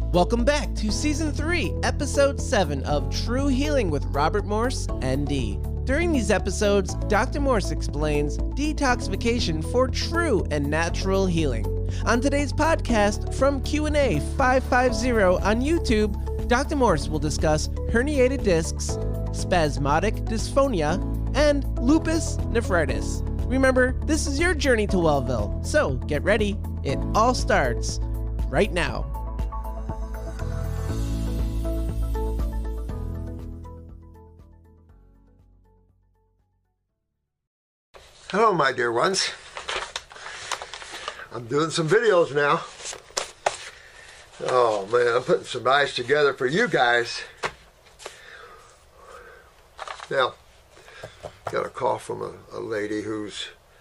Welcome back to Season 3, Episode 7 of True Healing with Robert Morse, ND. During these episodes, Dr. Morse explains detoxification for true and natural healing. On today's podcast, from Q&A 550 on YouTube, Dr. Morse will discuss herniated discs, spasmodic dysphonia, and lupus nephritis. Remember, this is your journey to Wellville, so get ready. It all starts right now. Hello, my dear ones. I'm doing some videos now. Oh man, I'm putting some eyes together for you guys. Now, got a call from a lady her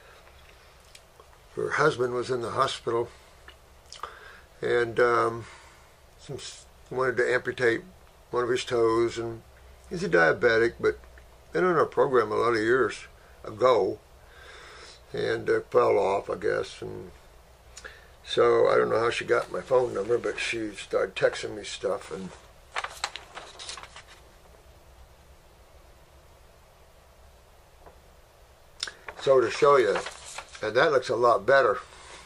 husband was in the hospital and wanted to amputate one of his toes, and he's a diabetic, but been on our program a lot of years ago. And fell off, I guess, and so I don't know how she got my phone number, but she started texting me stuff, and so to show you, and that looks a lot better.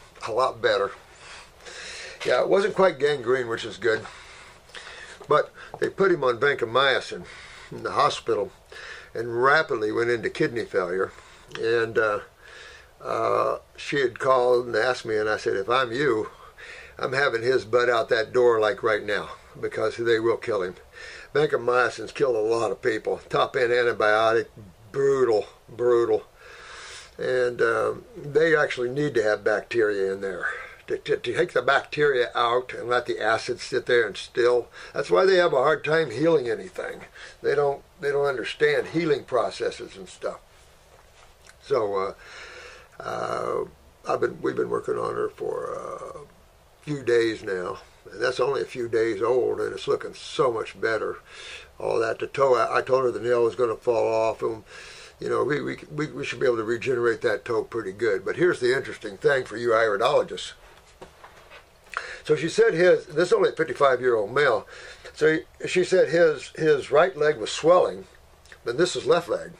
Yeah, it wasn't quite gangrene, which is good, but they put him on vancomycin in the hospital and rapidly went into kidney failure, and she had called and asked me, and I said, if I'm you, I'm having his butt out that door like right now, because they will kill him. Vancomycin's killed a lot of people. Top-end antibiotic, brutal. And they actually need to have bacteria in there. To take the bacteria out and let the acid sit there and still. That's why they have a hard time healing anything. They don't understand healing processes and stuff. So we've been working on her for a few days now, and that's only a few days old, and it's looking so much better. All that, the toe, I told her the nail was going to fall off, and you know, we should be able to regenerate that toe pretty good. But here's the interesting thing for you iridologists. So she said this is only a 55-year-old male, so she said his right leg was swelling, but this is left leg.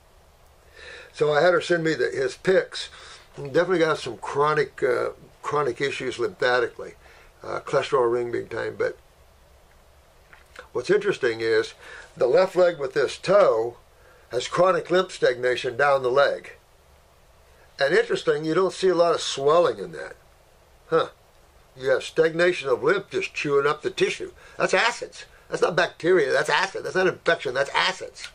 So I had her send me his pics. Definitely got some chronic issues lymphatically, cholesterol ring being time. But what's interesting is the left leg with this toe has chronic lymph stagnation down the leg. And interesting, you don't see a lot of swelling in that. Huh. You have stagnation of lymph just chewing up the tissue. That's acids. That's not bacteria, that's acid. That's not infection, that's acids.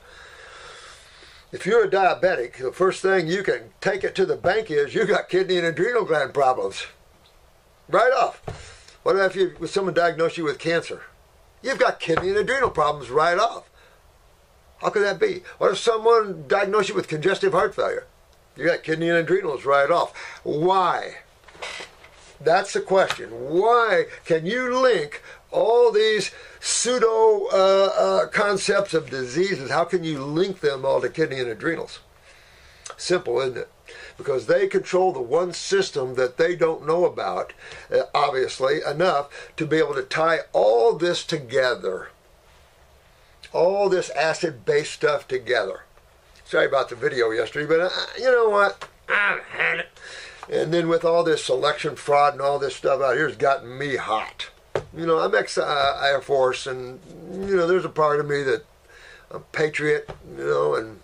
If you're a diabetic, the first thing you can take it to the bank is you got kidney and adrenal gland problems. Right off. What if someone diagnosed you with cancer? You've got kidney and adrenal problems right off. How could that be? What if someone diagnosed you with congestive heart failure? You got kidney and adrenals right off. Why? That's the question. Why can you link all these pseudo concepts of diseases? How can you link them all to kidney and adrenals? Simple, isn't it? Because they control the one system that they don't know about, obviously, enough to be able to tie all this together. All this acid-based stuff together. Sorry about the video yesterday, but you know what? I had it. And then with all this selection fraud and all this stuff out here, it's gotten me hot. You know, I'm ex-Air Force, and, you know, there's a part of me that I'm a patriot, you know, and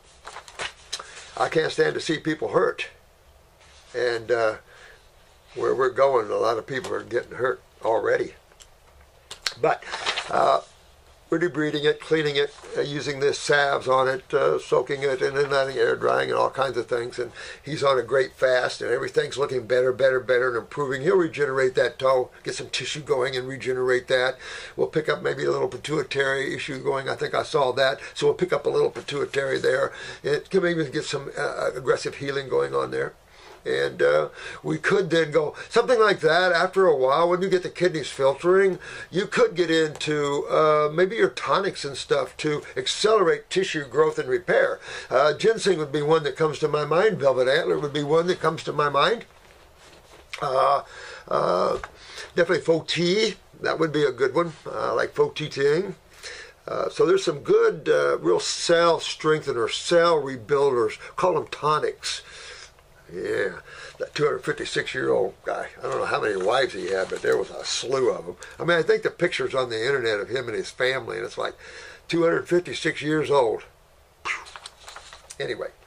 I can't stand to see people hurt. And where we're going, a lot of people are getting hurt already. But we're debriding it, cleaning it, using this salves on it, soaking it, and then letting air drying and all kinds of things. And he's on a great fast, and everything's looking better, and improving. He'll regenerate that toe, get some tissue going and regenerate that. We'll pick up maybe a little pituitary issue going. I think I saw that. So we'll pick up a little pituitary there. It can maybe get some aggressive healing going on there. And we could then go, something like that, after a while, when you get the kidneys filtering, you could get into maybe your tonics and stuff to accelerate tissue growth and repair. Ginseng would be one that comes to my mind. Velvet Antler would be one that comes to my mind. Definitely Faux Tea that would be a good one, like Fo Ti Ting. So there's some good real cell strengtheners, cell rebuilders, call them tonics. Yeah, that 256-year-old guy, I don't know how many wives he had, but there was a slew of them. I mean, I think the pictures on the internet of him and his family, and it's like 256 years old. Anyway,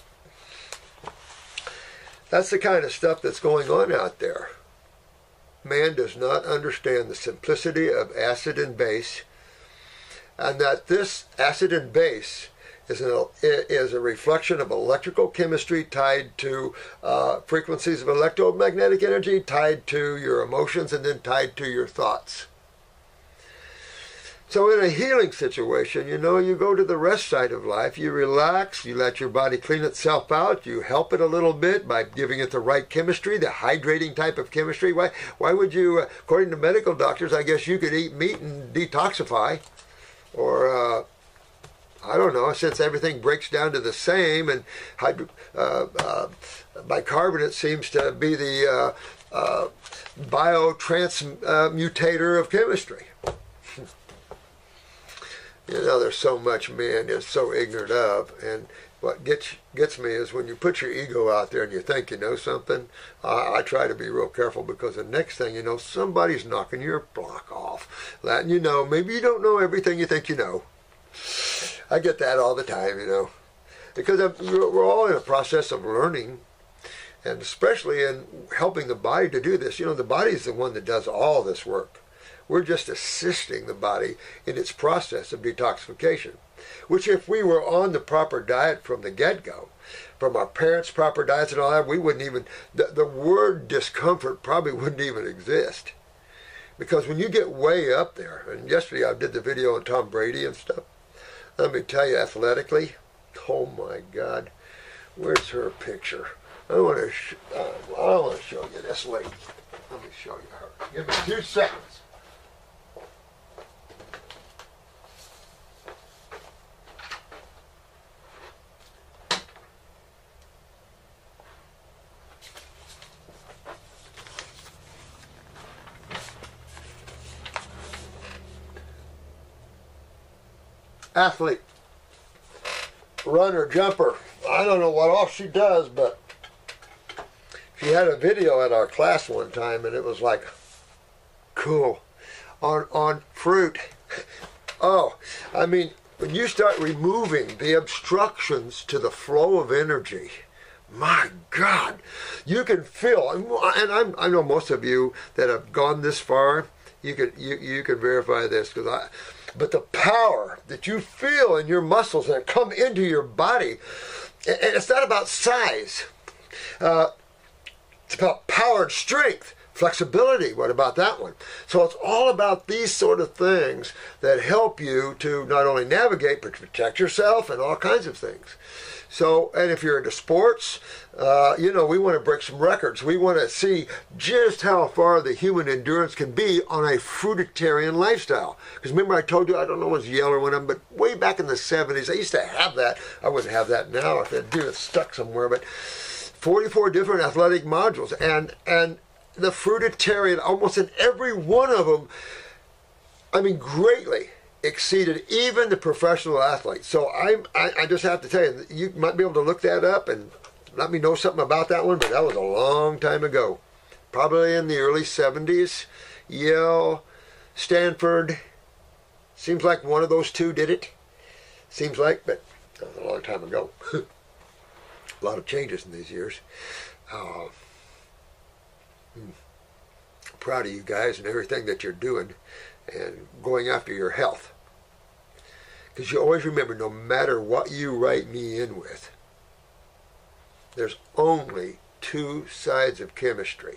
that's the kind of stuff that's going on out there. Man does not understand the simplicity of acid and base, and that this acid and base is a reflection of electrical chemistry tied to frequencies of electromagnetic energy, tied to your emotions, and then tied to your thoughts. So in a healing situation, you know, you go to the rest side of life, you relax, you let your body clean itself out, you help it a little bit by giving it the right chemistry, the hydrating type of chemistry. Why would you, according to medical doctors, I guess you could eat meat and detoxify, or I don't know, since everything breaks down to the same, and bicarbonate seems to be the biotransmutator of chemistry. You know, there's so much man is so ignorant of, and what gets me is when you put your ego out there and you think you know something. I try to be real careful, because the next thing you know, somebody's knocking your block off, letting you know maybe you don't know everything you think you know. I get that all the time, you know, because we're all in a process of learning, and especially in helping the body to do this. You know, the body is the one that does all this work. We're just assisting the body in its process of detoxification, which if we were on the proper diet from the get-go, from our parents' proper diets and all that, we wouldn't even, the word discomfort probably wouldn't even exist. Because when you get way up there, and yesterday I did the video on Tom Brady and stuff, let me tell you, athletically, oh my God, where's her picture? I want to show you this lady. Let me show you her. Give me 2 seconds. Athlete, runner, jumper. I don't know what all she does, but she had a video at our class one time, and it was like, cool, on fruit. Oh, I mean, when you start removing the obstructions to the flow of energy, my God, you can feel, and I know most of you that have gone this far, you can verify this, because but the power that you feel in your muscles that come into your body, and it's not about size. It's about power and strength, flexibility. What about that one? So it's all about these sort of things that help you to not only navigate, but protect yourself and all kinds of things. So, and if you're into sports, you know, we want to break some records. We want to see just how far the human endurance can be on a fruitarian lifestyle. Because remember I told you, I don't know what's Yale or one of them, but way back in the 70s, I used to have that. I wouldn't have that now if that dude is stuck somewhere, but 44 different athletic modules. And the fruitarian, almost in every one of them, I mean, greatly exceeded even the professional athletes. So I just have to tell you, you might be able to look that up and let me know something about that one, but that was a long time ago. Probably in the early 70s. Yale, Stanford, seems like one of those two did it. Seems like, but that was a long time ago. A lot of changes in these years. Proud of you guys and everything that you're doing and going after your health. Because you always remember, no matter what you write me in with, there's only 2 sides of chemistry.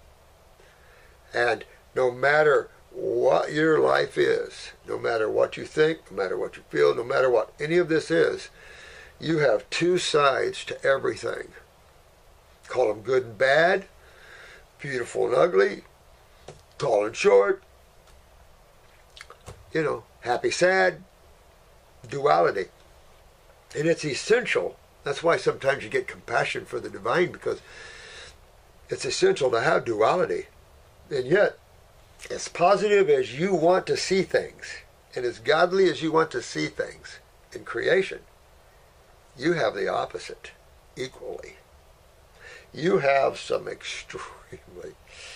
And no matter what your life is, no matter what you think, no matter what you feel, no matter what any of this is, you have 2 sides to everything. Call them good and bad, beautiful and ugly, tall and short, you know, happy, sad, duality. And it's essential. That's why sometimes you get compassion for the divine, because it's essential to have duality. And yet, as positive as you want to see things, and as godly as you want to see things in creation, you have the opposite equally. You have some extremely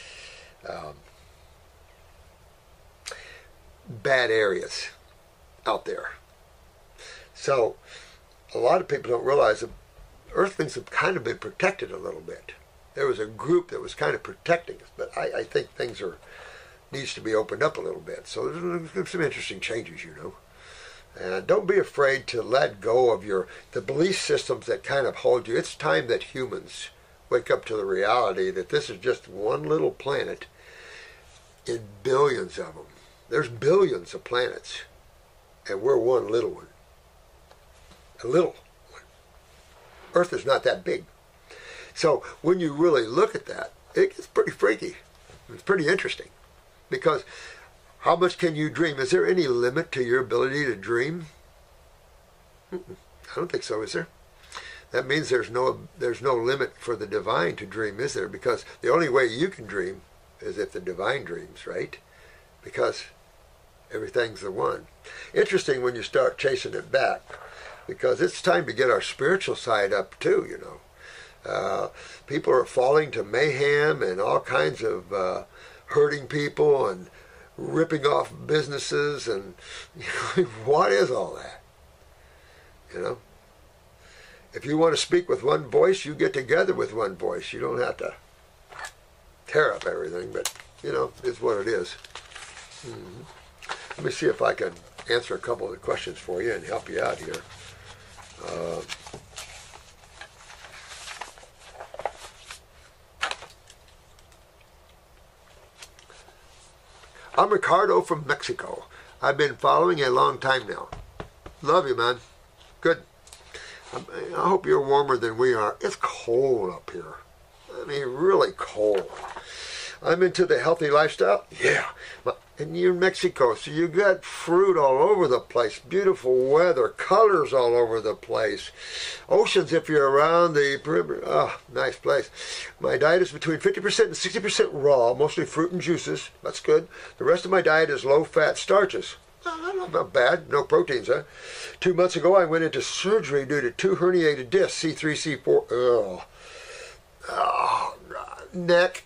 bad areas out there. So a lot of people don't realize that Earthlings have kind of been protected a little bit. There was a group that was kind of protecting us, but I think things needs to be opened up a little bit. So there's some interesting changes, you know. And don't be afraid to let go of the belief systems that kind of hold you. It's time that humans wake up to the reality that this is just one little planet in billions of them. There's billions of planets, and we're one little one. A little one. Earth is not that big. So when you really look at that, it gets pretty freaky. It's pretty interesting. Because how much can you dream? Is there any limit to your ability to dream? I don't think so, is there? That means there's no limit for the divine to dream, is there? Because the only way you can dream is if the divine dreams, right? Because everything's the one. Interesting when you start chasing it back, because it's time to get our spiritual side up too, you know. People are falling to mayhem and all kinds of hurting people and ripping off businesses, and you know, what is all that? You know, if you want to speak with one voice, you get together with one voice. You don't have to tear up everything, but you know, it's what it is. Let me see if I can answer a couple of the questions for you and help you out here. I'm Ricardo from Mexico. I've been following a long time now. Love you, man. Good. I hope you're warmer than we are. It's cold up here. I mean, really cold. I'm into the healthy lifestyle. Yeah. And you're in Mexico, so you got fruit all over the place. Beautiful weather, colors all over the place. Oceans if you're around the perimeter. Oh, nice place. My diet is between 50% and 60% raw, mostly fruit and juices. That's good. The rest of my diet is low-fat starches. Not bad. No proteins, huh? 2 months ago, I went into surgery due to 2 herniated discs, C3, C4. Neck.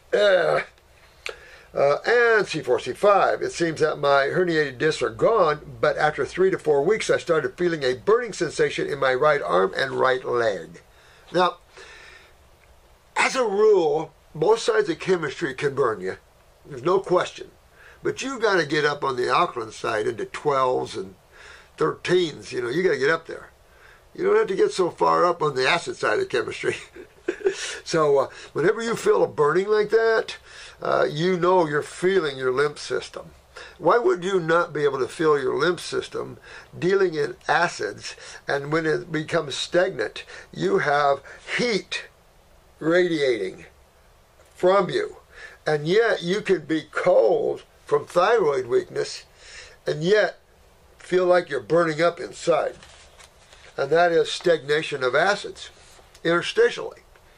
And C4, C5. It seems that my herniated discs are gone, but after 3 to 4 weeks, I started feeling a burning sensation in my right arm and right leg. Now, as a rule, both sides of chemistry can burn you. There's no question. But you got to get up on the alkaline side into 12s and 13s. You know, you got to get up there. You don't have to get so far up on the acid side of chemistry. So whenever you feel a burning like that, you know you're feeling your lymph system. Why would you not be able to feel your lymph system dealing in acids, and when it becomes stagnant, you have heat radiating from you, and yet you can be cold from thyroid weakness and yet feel like you're burning up inside. And that is stagnation of acids interstitially.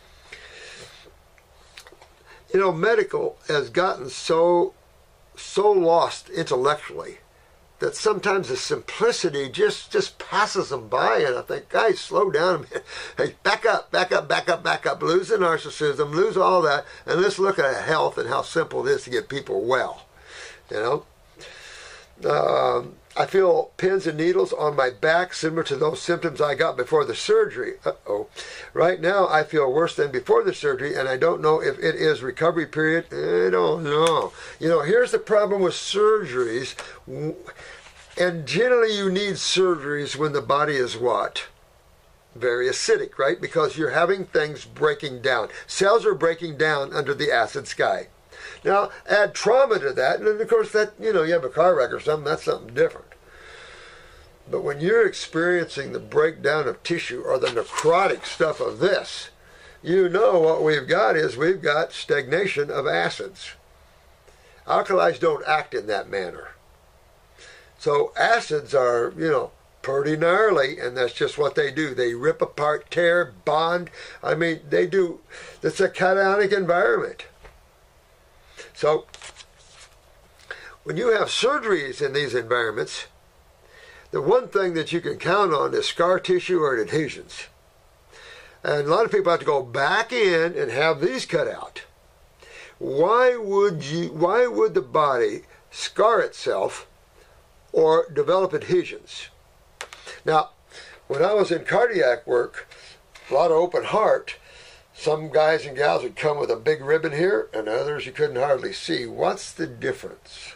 You know, medical has gotten so lost intellectually that sometimes the simplicity just passes them by, and I think, guys, slow down a minute. Hey, back up. Lose the narcissism, lose all that, and let's look at health and how simple it is to get people well. You know? I feel pins and needles on my back, similar to those symptoms I got before the surgery. Right now, I feel worse than before the surgery, and I don't know if it is recovery period. I don't know. You know, here's the problem with surgeries. And generally, you need surgeries when the body is what? Very acidic, right? Because you're having things breaking down. Cells are breaking down under the acid sky. Now, add trauma to that, and of course, that, you know, you have a car wreck or something, that's something different. But when you're experiencing the breakdown of tissue or the necrotic stuff of this, you know what we've got is we've got stagnation of acids. Alkalis don't act in that manner. So acids are, you know, pretty gnarly, and that's just what they do. They rip apart, tear, bond. I mean, they do. It's a cationic environment. So when you have surgeries in these environments, the one thing that you can count on is scar tissue or adhesions. And a lot of people have to go back in and have these cut out. Why would the body scar itself or develop adhesions? Now, when I was in cardiac work, a lot of open heart, some guys and gals would come with a big ribbon here, and others you couldn't hardly see. What's the difference?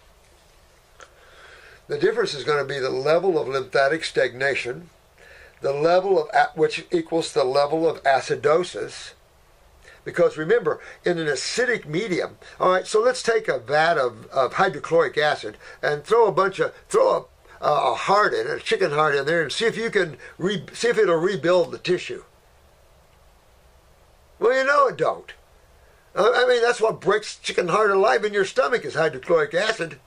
The difference is going to be the level of lymphatic stagnation, the level of which equals the level of acidosis. Because remember, in an acidic medium, all right, so let's take a vat of hydrochloric acid and throw a heart in, a chicken heart in there, and see if you can see if it'll rebuild the tissue. Well, you know it don't. I mean, that's what breaks chicken heart alive in your stomach is hydrochloric acid.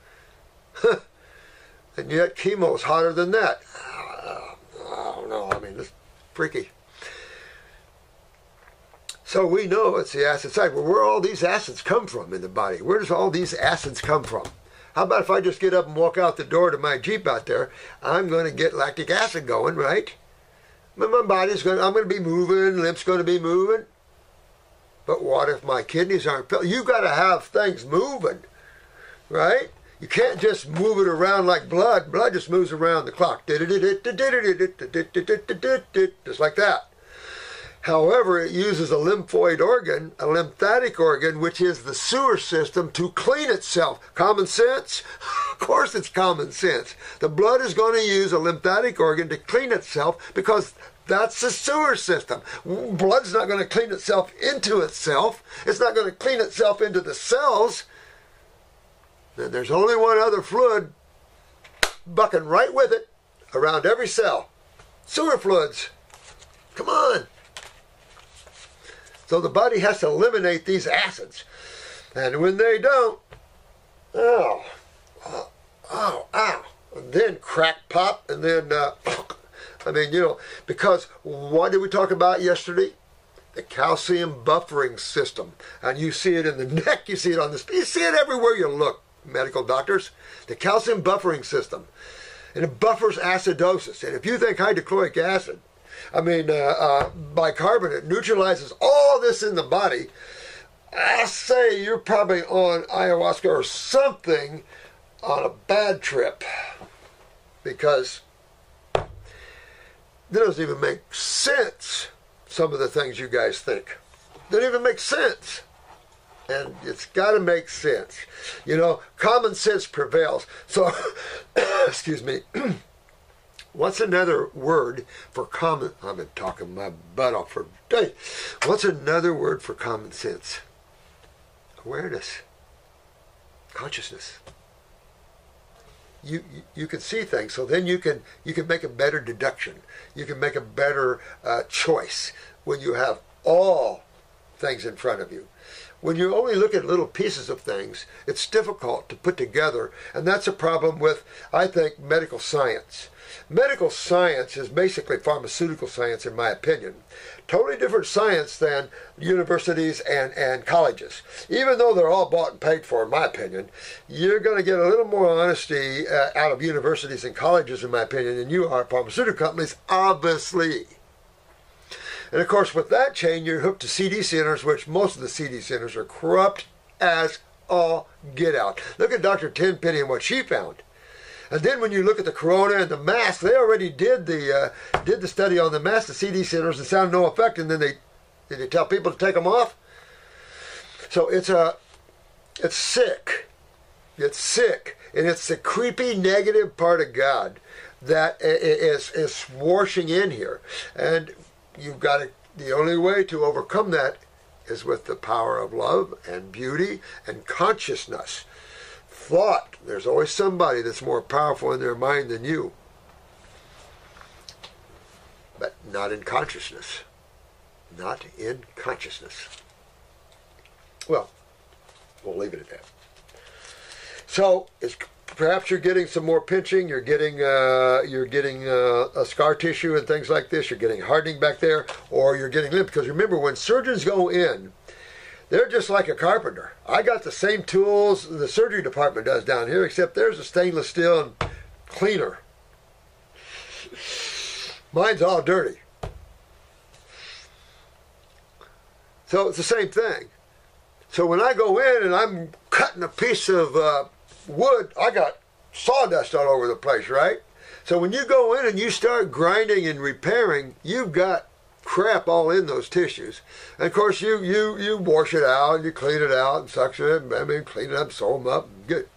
And yet chemo's hotter than that. I don't know. I mean, it's freaky. So we know it's the acid side. Well, where all these acids come from in the body? Where does all these acids come from? How about if I just get up and walk out the door to my Jeep out there? I'm going to get lactic acid going, right? But my body's going. I'm going to be moving. Lymph's going to be moving. But what if my kidneys aren't filled? You've got to have things moving, right? You can't just move it around like blood. Blood just moves around the clock. Just like that. However, it uses a lymphoid organ, a lymphatic organ, which is the sewer system, to clean itself. Common sense? Of course it's common sense. The blood is going to use a lymphatic organ to clean itself because that's the sewer system. Blood's not going to clean itself into itself. It's not going to clean itself into the cells. And there's only one other fluid bucking right with it around every cell. Sewer fluids. Come on. So the body has to eliminate these acids. And when they don't, ow, and then crack pop, and then, I mean, you know, because what did we talk about yesterday? The calcium buffering system. And you see it in the neck, you see it on the, you see it everywhere you look, medical doctors. The calcium buffering system. And it buffers acidosis. And if you think hydrochloric acid, I mean, bicarbonate neutralizes all this in the body, I say you're probably on ayahuasca or something on a bad trip, because it doesn't even make sense, some of the things you guys think. They don't even make sense. And it's got to make sense. You know, common sense prevails. So, excuse me. What's another word for common? I've been talking my butt off for days. What's another word for common sense? Awareness. Consciousness. You can see things, so then you can make a better deduction. You can make a better choice when you have all things in front of you. When you only look at little pieces of things, it's difficult to put together, and that's a problem with, I think, medical science. Medical science is basically pharmaceutical science, in my opinion. Totally different science than universities and colleges. Even though they're all bought and paid for, in my opinion, you're going to get a little more honesty out of universities and colleges, in my opinion, than you are at pharmaceutical companies, obviously. And of course, with that chain, you're hooked to CD centers, which most of the CD centers are corrupt as all get out. Look at Dr. Tenpenny and what she found. And then when you look at the corona and the mask, they already did the study on the mask, the CD centers, and found no effect. And then they tell people to take them off. So it's sick. It's sick, and it's the creepy negative part of God that is washing in here. And you've got to, the only way to overcome that is with the power of love and beauty and consciousness. Thought. There's always somebody that's more powerful in their mind than you. But not in consciousness. Not in consciousness. Well, we'll leave it at that. So, perhaps you're getting some more pinching, you're getting a scar tissue and things like this, you're getting hardening back there, or you're getting lymph. Because remember, when surgeons go in, They're just like a carpenter. I got the same tools the surgery department does down here, except there's a stainless steel and cleaner. Mine's all dirty. So it's the same thing. So when I go in and I'm cutting a piece of wood, I got sawdust all over the place, right? So when you go in and you start grinding and repairing, you've got crap all in those tissues. And of course you wash it out, you clean it out and suction it, clean it up, sew them up, good.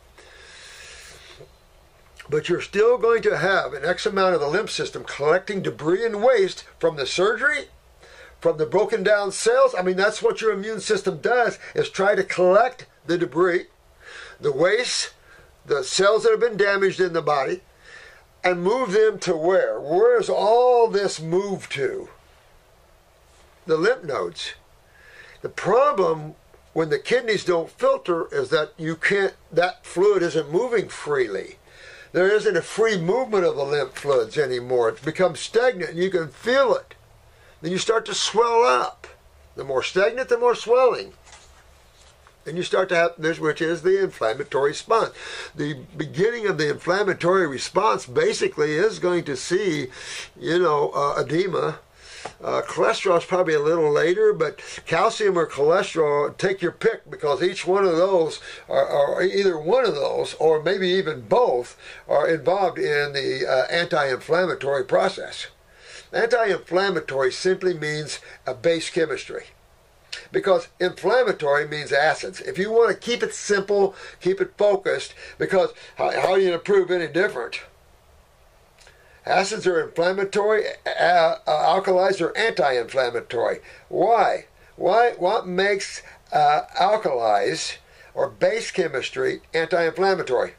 But you're still going to have an X amount of the lymph system collecting debris and waste from the surgery, from the broken down cells. That's what your immune system does, is try to collect the debris, the waste, the cells that have been damaged in the body, and move them to where? Where is all this moved to? The lymph nodes. The problem when the kidneys don't filter is that that fluid isn't moving freely. There isn't a free movement of the lymph fluids anymore. It's become stagnant and you can feel it. Then you start to swell up. The more stagnant, the more swelling. And you start to have this, which is the inflammatory response. The beginning of the inflammatory response basically is going to see, edema. Cholesterol is probably a little later, but calcium or cholesterol, take your pick, because each one of those, or either one of those, or maybe even both, are involved in the anti-inflammatory process. Anti-inflammatory simply means a base chemistry, because inflammatory means acids. If you want to keep it simple, keep it focused, because how are you going to prove any different? Acids are inflammatory, alkalis are anti-inflammatory. Why? What makes alkalis or base chemistry anti-inflammatory?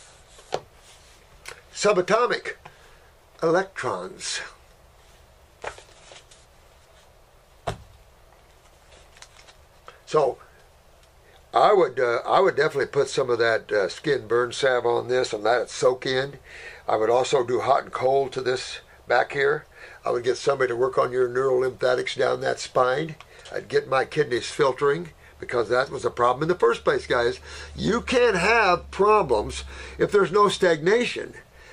Subatomic electrons. So I would definitely put some of that skin burn salve on this and let it soak in. I would also do hot and cold to this back here. I would get somebody to work on your neurolymphatics down that spine. I'd get my kidneys filtering, because that was a problem in the first place, guys. You can't have problems if there's no stagnation.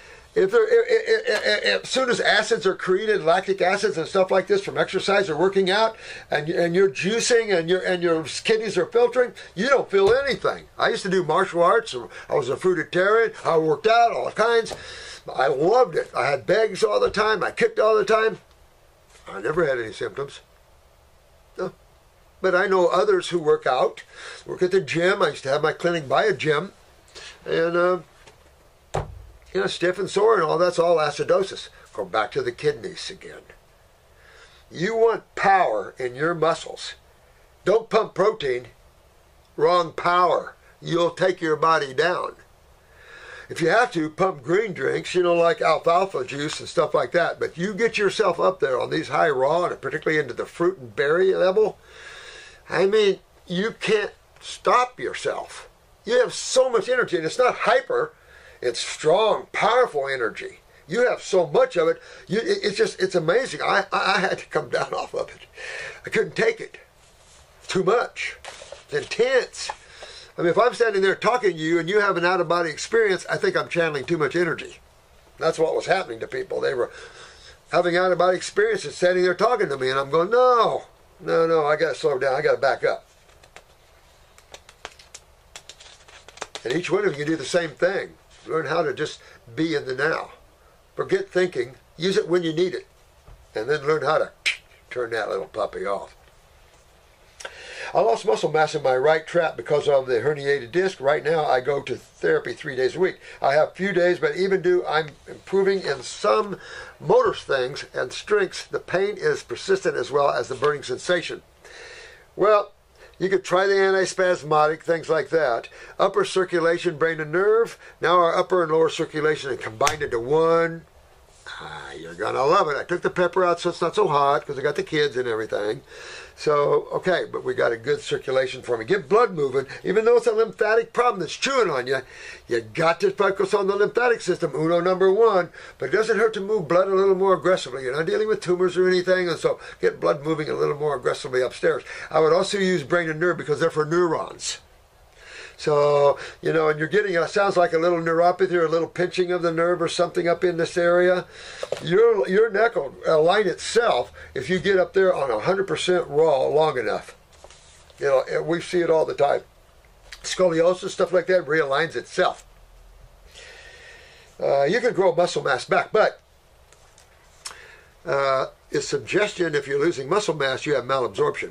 As soon as acids are created, lactic acids and stuff like this from exercise or working out, and you're juicing and your kidneys are filtering, you don't feel anything. I used to do martial arts. I was a fruitarian. I worked out, all kinds. I loved it. I had bags all the time. I kicked all the time. I never had any symptoms. No. But I know others who work out, work at the gym. I used to have my clinic by a gym, and stiff and sore and all that's all acidosis. Go back to the kidneys again. You want power in your muscles. Don't pump protein. Wrong power. You'll take your body down. If you have to, pump green drinks, like alfalfa juice and stuff like that. But you get yourself up there on these high raw, and particularly into the fruit and berry level. You can't stop yourself. You have so much energy, and it's not hyper. It's strong, powerful energy. You have so much of it. It's amazing. I had to come down off of it. I couldn't take it. Too much. It's intense. If I'm standing there talking to you and you have an out-of-body experience, I think I'm channeling too much energy. That's what was happening to people. They were having out-of-body experiences, standing there talking to me, and I'm going, no, I got to slow down. I got to back up. And each one of you do the same thing. Learn how to just be in the now. Forget thinking. Use it when you need it. And then learn how to turn that little puppy off. I lost muscle mass in my right trap because of the herniated disc. Right now, I go to therapy 3 days a week. I have few days, but I'm improving in some motor things and strengths. The pain is persistent as well as the burning sensation. Well, you could try the antispasmodic, things like that. Upper circulation, brain and nerve. Now our upper and lower circulation are combined into one. You're going to love it. I took the pepper out so it's not so hot because I got the kids and everything. So, okay, but we got a good circulation for me. Get blood moving. Even though it's a lymphatic problem that's chewing on you, you got to focus on the lymphatic system, uno number one. But it doesn't hurt to move blood a little more aggressively. You're not dealing with tumors or anything, and so get blood moving a little more aggressively upstairs. I would also use brain and nerve because they're for neurons. So, you know, and you're getting, it sounds like a little neuropathy or a little pinching of the nerve or something up in this area. Your neck will align itself if you get up there on 100% raw long enough. You know, we see it all the time. Scoliosis, stuff like that, realigns itself. You can grow muscle mass back, but it's suggestion if you're losing muscle mass, you have malabsorption.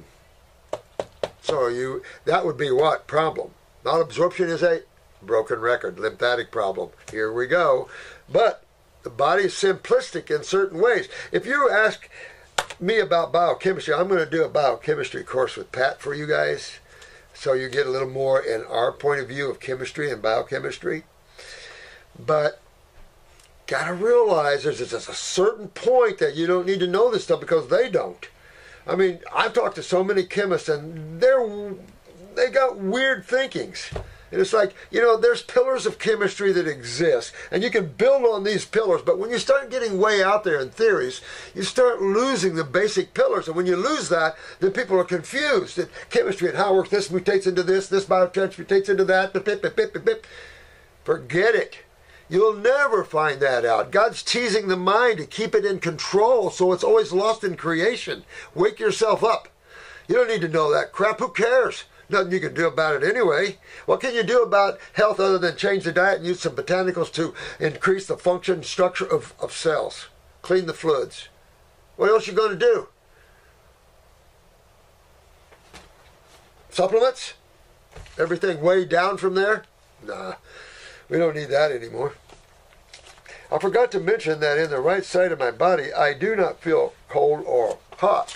So that would be what problem? Malabsorption is a broken record, lymphatic problem. Here we go. But the body is simplistic in certain ways. If you ask me about biochemistry, I'm going to do a biochemistry course with Pat for you guys, so you get a little more in our point of view of chemistry and biochemistry. But got to realize there's a certain point that you don't need to know this stuff because they don't. I mean, I've talked to so many chemists, and they got weird thinkings. And it's like, you know, there's pillars of chemistry that exist, and you can build on these pillars, but when you start getting way out there in theories, you start losing the basic pillars, and when you lose that, then people are confused. That chemistry and how it works, this mutates into this biotransmutates into that, forget it. You'll never find that out. God's teasing the mind to keep it in control, so it's always lost in creation. Wake yourself up. You don't need to know that crap. Who cares? Nothing you can do about it anyway. What can you do about health other than change the diet and use some botanicals to increase the function structure of cells? Clean the fluids. What else you going to do? Supplements? Everything way down from there? Nah, we don't need that anymore. I forgot to mention that in the right side of my body, I do not feel cold or hot.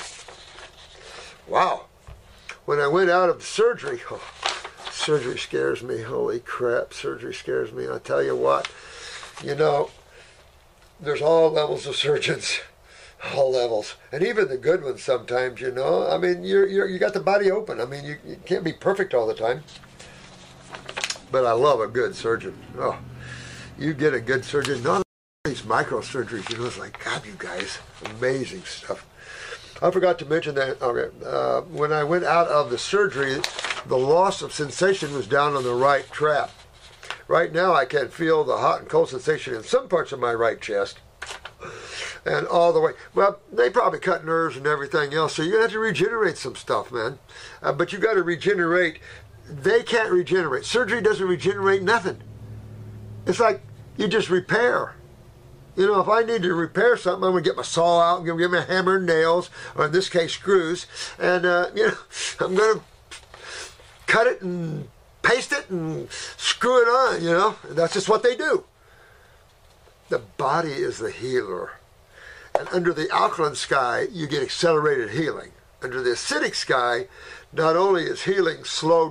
Wow. When I went out of surgery, surgery scares me. Holy crap, surgery scares me. I tell you what, you know, there's all levels of surgeons, all levels, and even the good ones sometimes, you know. I mean, you got the body open. I mean, you can't be perfect all the time. But I love a good surgeon. Oh, you get a good surgeon. Not these microsurgeries, you know, it's like, God, you guys, amazing stuff. I forgot to mention that, okay, when I went out of the surgery, the loss of sensation was down on the right trap. Right now I can feel the hot and cold sensation in some parts of my right chest. And all the way, well, they probably cut nerves and everything else, so you're going to have to regenerate some stuff, man. But you got to regenerate. They can't regenerate. Surgery doesn't regenerate nothing. It's like you just repair. You know, if I need to repair something, I'm going to get my saw out, I'm going to give me a hammer and nails, or in this case, screws, and, you know, I'm going to cut it and paste it and screw it on, you know. That's just what they do. The body is the healer. And under the alkaline sky, you get accelerated healing. Under the acidic sky, not only is healing slowed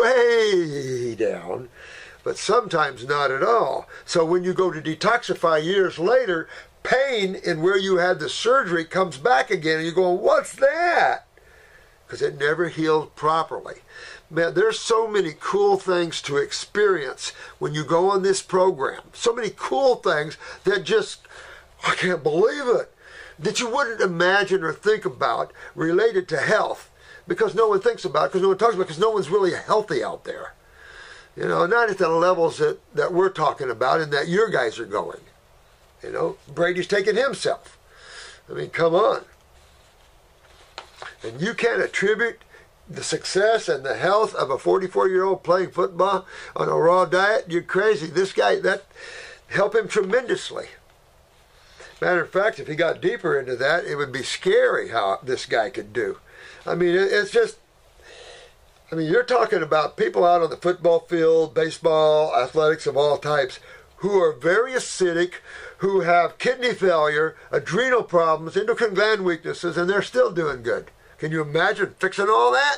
way down, but sometimes not at all. So when you go to detoxify years later, pain in where you had the surgery comes back again, and you're going, what's that? Because it never healed properly. Man, there's so many cool things to experience when you go on this program. So many cool things that just, I can't believe it, that you wouldn't imagine or think about related to health, because no one thinks about it, because no one talks about it, because no one's really healthy out there. You know, not at the levels that we're talking about and that your guys are going. You know, Brady's taking himself. I mean, come on. And you can't attribute the success and the health of a 44-year-old playing football on a raw diet. You're crazy. This guy, that helped him tremendously. Matter of fact, if he got deeper into that, it would be scary how this guy could do. I mean, it's just, I mean, you're talking about people out on the football field, baseball, athletics of all types, who are very acidic, who have kidney failure, adrenal problems, endocrine gland weaknesses, and they're still doing good. Can you imagine fixing all that?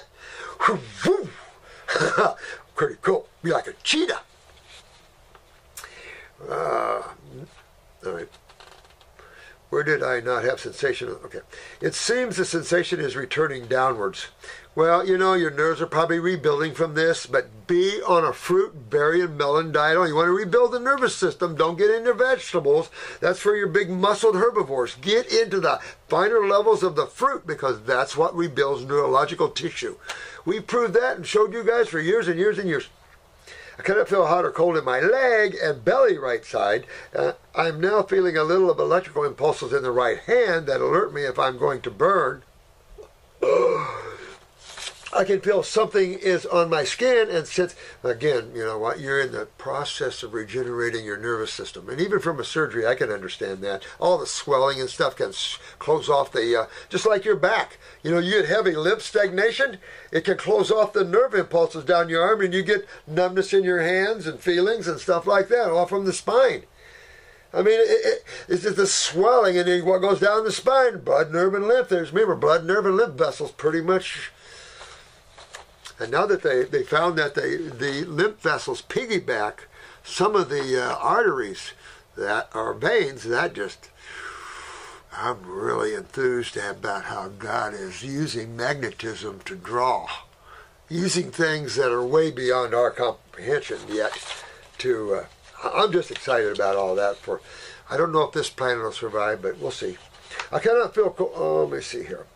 Pretty cool. Be like a cheetah. All right. did I not have sensation? Okay. It seems the sensation is returning downwards. Well, you know, your nerves are probably rebuilding from this, but be on a fruit, berry, and melon diet. You want to rebuild the nervous system. Don't get into vegetables. That's for your big muscled herbivores. Get into the finer levels of the fruit because that's what rebuilds neurological tissue. We proved that and showed you guys for years and years and years. I cannot feel hot or cold in my leg and belly right side. I'm now feeling a little of electrical impulses in the right hand that alert me if I'm going to burn. I can feel something is on my skin, and since, again, you know what, you're in the process of regenerating your nervous system. And even from a surgery, I can understand that. All the swelling and stuff can close off the, just like your back. You know, you get heavy lymph stagnation, it can close off the nerve impulses down your arm, and you get numbness in your hands and feelings and stuff like that, all from the spine. I mean, it's just the swelling, and then what goes down the spine, blood, nerve, and lymph. Remember, blood, nerve, and lymph vessels pretty much. And now that they found that the lymph vessels piggyback some of the arteries that are veins, that just, I'm really enthused about how God is using magnetism to draw, using things that are way beyond our comprehension yet to, I'm just excited about all that. I don't know if this planet will survive, but we'll see. I cannot feel, let me see here.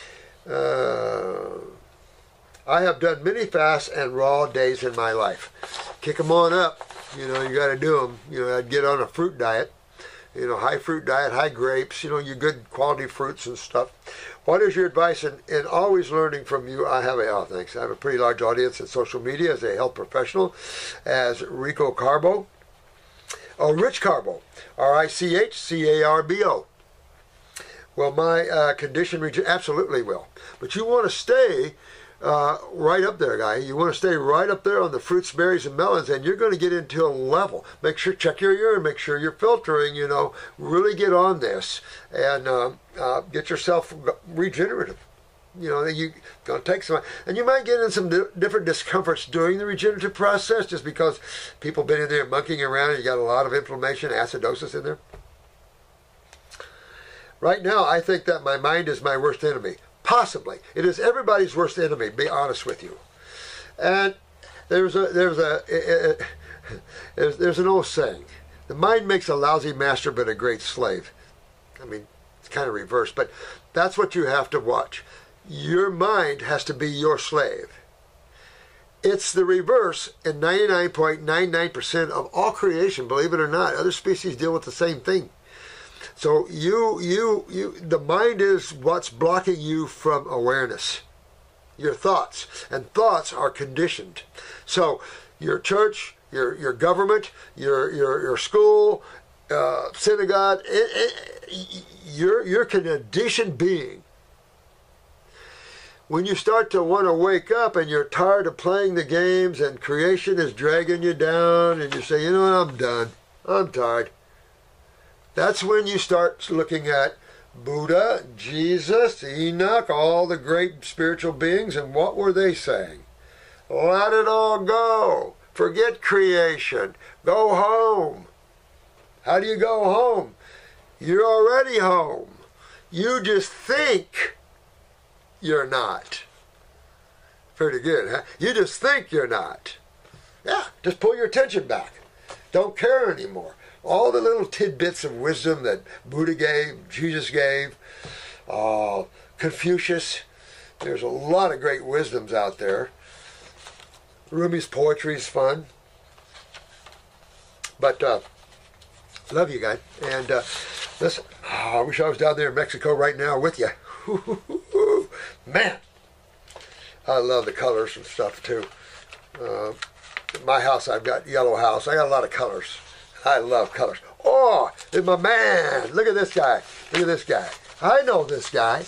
I have done many fasts and raw days in my life. Kick them on up. You know, you got to do them. You know, I'd get on a fruit diet. You know, high fruit diet, high grapes. You know, your good quality fruits and stuff. What is your advice in always learning from you? I have a pretty large audience in social media as a health professional, as Rico Carbo. Oh, Rich Carbo. RICHCARBO. Well, my condition absolutely will. But you want to stay right up there, guy. You want to stay right up there on the fruits, berries, and melons, and you're going to get into a level. Make sure, check your urine, make sure you're filtering, you know, really get on this and get yourself regenerative. You know, you're going to take some, and you might get in some different discomforts during the regenerative process just because people been in there monkeying around and you got a lot of inflammation, acidosis in there. Right now, I think that my mind is my worst enemy. Possibly. It is everybody's worst enemy, be honest with you. And there's an old saying. The mind makes a lousy master but a great slave. I mean, it's kind of reversed, but that's what you have to watch. Your mind has to be your slave. It's the reverse in 99.99% of all creation, believe it or not. Other species deal with the same thing. So the mind is what's blocking you from awareness. Your thoughts. And thoughts are conditioned. So your church, your government, your school, synagogue, you're a conditioned being. When you start to want to wake up and you're tired of playing the games and creation is dragging you down and you say, you know what, I'm done. I'm tired. That's when you start looking at Buddha, Jesus, Enoch, all the great spiritual beings, and what were they saying? Let it all go. Forget creation. Go home. How do you go home? You're already home. You just think you're not. Pretty good, huh? You just think you're not. Yeah, just pull your attention back. Don't care anymore. All the little tidbits of wisdom that Buddha gave, Jesus gave, Confucius. There's a lot of great wisdoms out there. Rumi's poetry is fun. But love you guys. And listen, I wish I was down there in Mexico right now with you. Man, I love the colors and stuff too. My house, I've got yellow house. I got a lot of colors. I love colors. Oh, it's my man. Look at this guy. Look at this guy. I know this guy.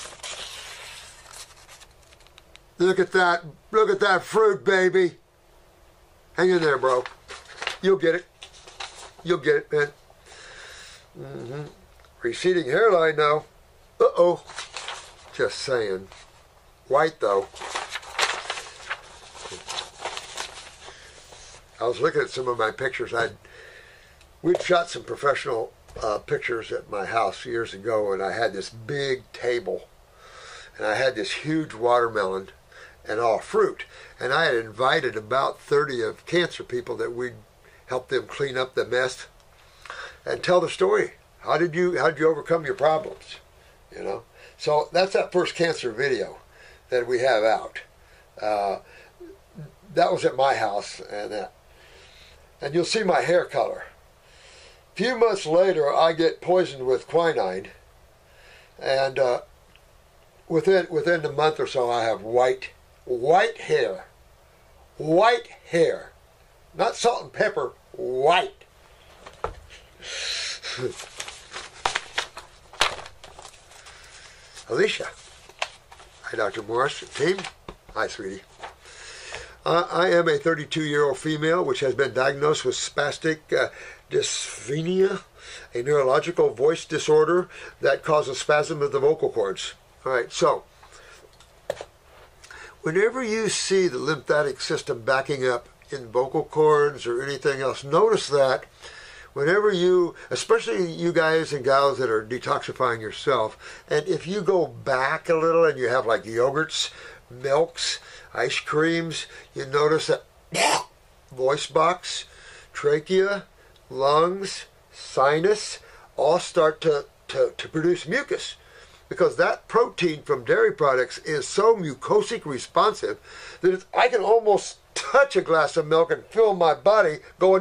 Look at that. Look at that fruit, baby. Hang in there, bro. You'll get it. You'll get it, man. Receding hairline now. Uh-oh. Just saying. White, though. I was looking at some of my pictures. We'd shot some professional pictures at my house years ago, and I had this big table, and I had this huge watermelon and all fruit, and I had invited about 30 of cancer people that we'd help them clean up the mess and tell the story. How did you overcome your problems? You know, so that's that first cancer video that we have out. That was at my house, and you'll see my hair color. A few months later, I get poisoned with quinine, and within a month or so, I have white hair, not salt and pepper, white. Alicia. Hi, Dr. Morris. Team. Hi, sweetie. I am a 32-year-old female which has been diagnosed with spastic dysphonia, a neurological voice disorder that causes spasm of the vocal cords. All right, so whenever you see the lymphatic system backing up in vocal cords or anything else, notice that whenever you, especially you guys and gals that are detoxifying yourself, and if you go back a little and you have like yogurts, milks, ice creams, you notice that voice box, trachea, lungs, sinus all start to produce mucus, because that protein from dairy products is so mucosic responsive that I can almost touch a glass of milk and feel my body going,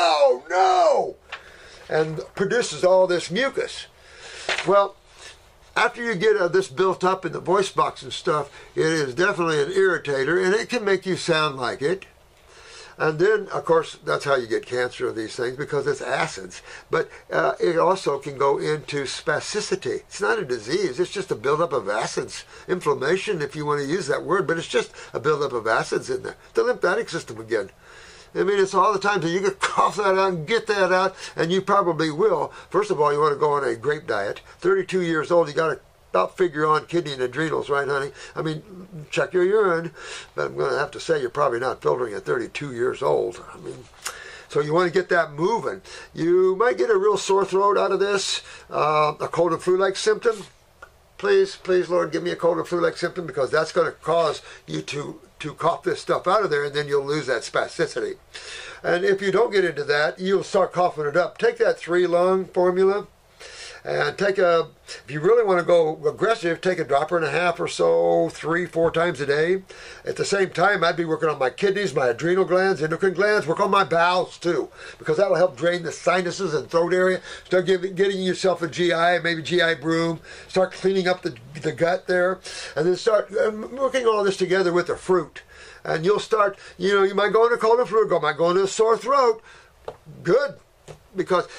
no, and produces all this mucus. Well, after you get this built up in the voice box and stuff, it is definitely an irritator, and it can make you sound like it. And then, of course, that's how you get cancer of these things, because it's acids. But it also can go into spasticity. It's not a disease. It's just a buildup of acids. Inflammation, if you want to use that word, but it's just a buildup of acids in there. The lymphatic system again. I mean, it's all the time. So you can cough that out and get that out, and you probably will. First of all, you want to go on a grape diet. 32 years old, you got to about figure on kidney and adrenals, right, honey? I mean, check your urine, but I'm going to have to say you're probably not filtering at 32 years old. I mean, so you want to get that moving. You might get a real sore throat out of this, a cold and flu-like symptom. Please, Lord, give me a cold and flu-like symptom, because that's going to cause you to cough this stuff out of there, and then you'll lose that spasticity. And if you don't get into that, you'll start coughing it up. Take that 3-lung formula. And if you really want to go aggressive, take a dropper and a half or so, 3-4 times a day. At the same time, I'd be working on my kidneys, my adrenal glands, endocrine glands, work on my bowels too, because that'll help drain the sinuses and throat area. Start getting yourself a GI, maybe GI broom. Start cleaning up the gut there. And then start working all this together with the fruit. And you'll start, you might go into cold and flu, might go into a sore throat. Good, because...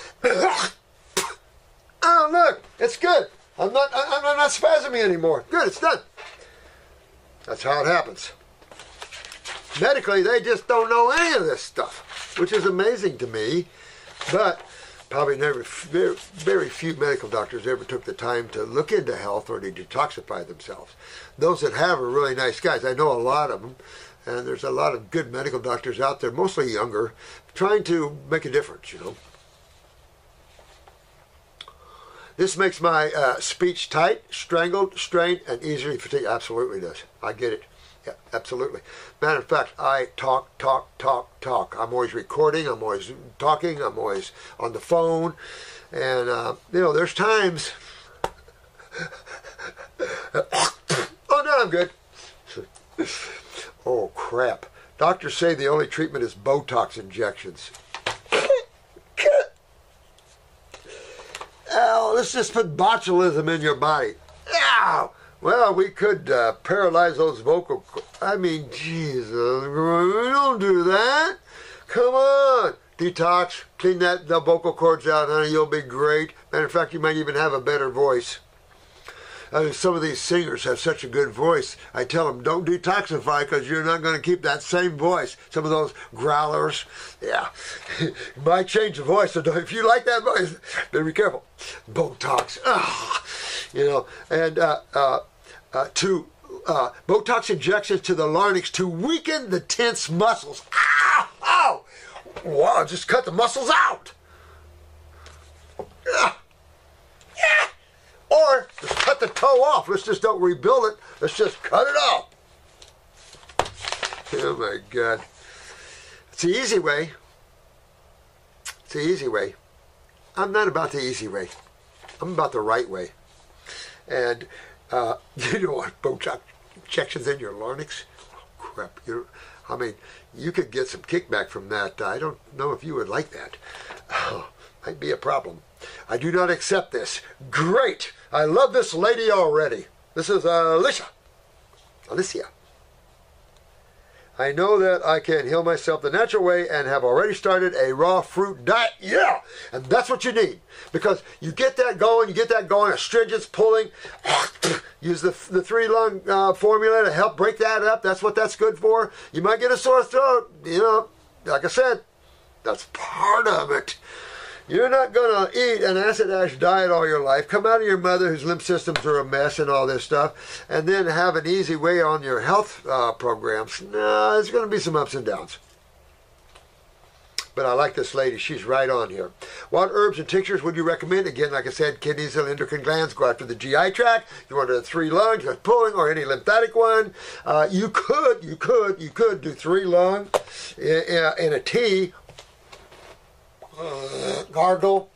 Oh, look, it's good. I'm not spasming anymore. Good, it's done. That's how it happens. Medically, they just don't know any of this stuff, which is amazing to me. But probably very few medical doctors ever took the time to look into health or to detoxify themselves. Those that have are really nice guys. I know a lot of them, and there's a lot of good medical doctors out there, mostly younger, trying to make a difference, This makes my speech tight, strangled, strained, and easily fatigued. Absolutely does. I get it. Yeah, absolutely. Matter of fact, I talk. I'm always recording. I'm always talking. I'm always on the phone. And, there's times... Oh, no, I'm good. Oh, crap. Doctors say the only treatment is Botox injections. Oh, let's just put botulism in your body. Ow! Well, we could paralyze those vocal cords. I mean, Jesus, don't do that. Come on. Detox, clean the vocal cords out, honey. You'll be great. Matter of fact, you might even have a better voice. Some of these singers have such a good voice. I tell them, don't detoxify, because you're not going to keep that same voice. Some of those growlers, yeah. You might change the voice, so if you like that voice, then be careful. Botox, and Botox injections to the larynx to weaken the tense muscles. Ow! Ow! Wow, just cut the muscles out. Or just cut the toe off. Let's just don't rebuild it. Let's just cut it off. Oh my God. It's the easy way. It's the easy way. I'm not about the easy way. I'm about the right way. And you know what? Botox injections in your larynx? Oh, crap. You could get some kickback from that. I don't know if you would like that. Might be a problem. I do not accept this. Great. I love this lady already. This is Alicia. I know that I can heal myself the natural way and have already started a raw fruit diet. Yeah, and that's what you need. Because you get that going, astringents, pulling. Use the 3-lung formula to help break that up. That's what that's good for. You might get a sore throat. You know, like I said, that's part of it. You're not going to eat an acid ash diet all your life, come out of your mother whose lymph systems are a mess and all this stuff, and then have an easy way on your health programs. No, there's going to be some ups and downs. But I like this lady. She's right on here. What herbs and tinctures would you recommend? Again, like I said, kidneys and endocrine glands go after the GI tract. You want the 3 lungs, just pulling, or any lymphatic one. You could do 3 lung in a tea. Gargle,